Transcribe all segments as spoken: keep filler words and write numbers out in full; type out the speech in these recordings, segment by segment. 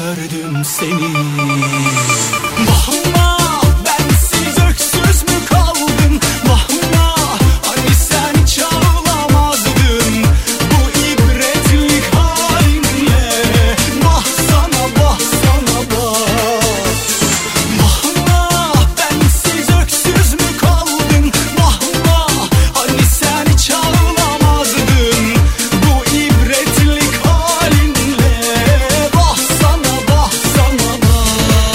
gördüm seni. Vahma bensiz öksüz mü kaldın? Vahma hani sen hiç ağlamazdın bu ibretlik halinle. Vah sana vah sana vah. Vahma bensiz öksüz mü kaldın? Vahma hani sen hiç ağlamazdın bu ibretlik halinle. Vah sana vah sana vah.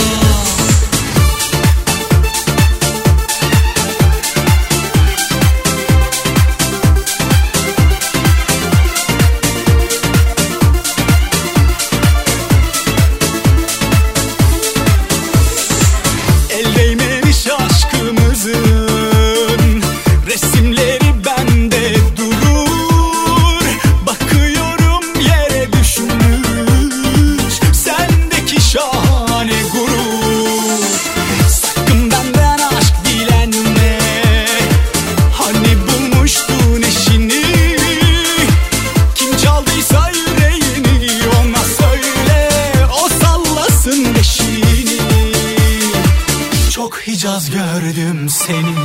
El değmemiş aşkımızın resimleri bende durur. Bakıyorum yere düşmüş sendeki şahane gurur. Sakın benden aşk dilenme, hani bulmuştun eşini. Kim çaldıysa yüreğini ona söyle, o sallasın beşini. Çok Hicaz gördüm seni.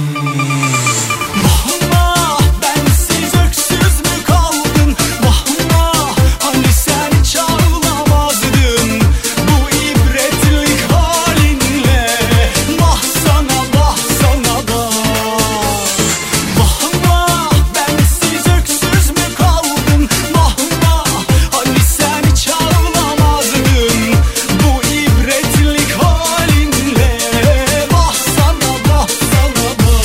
Vahma bensiz öksüz mü kaldın? Vahma hani sen hiç ağlamazdın bu ibretlik halinle. Vah sana vah sana vah. Vahma bensiz öksüz mü kaldın? Vahma hani sen hiç ağlamazdın bu ibretlik halinle. Vah sana vah sana vah.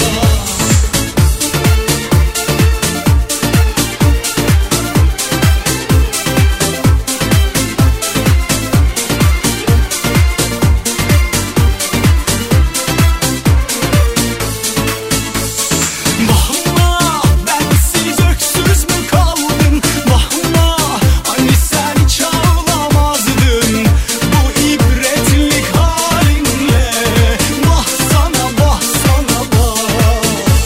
Vahma bensiz öksüz mü kaldın? Vahma hani sen hiç ağlamazdın bu ibretlik halinle. Vah sana vah sana vah.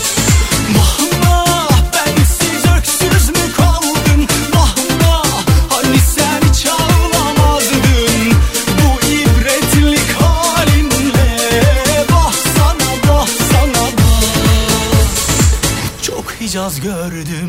Vahma bensiz öksüz mü kaldın? Vahma hani sen hiç ağlamazdın bu ibretlik halinle. Vah sana vah sana vah. Çok Hicaz gördüm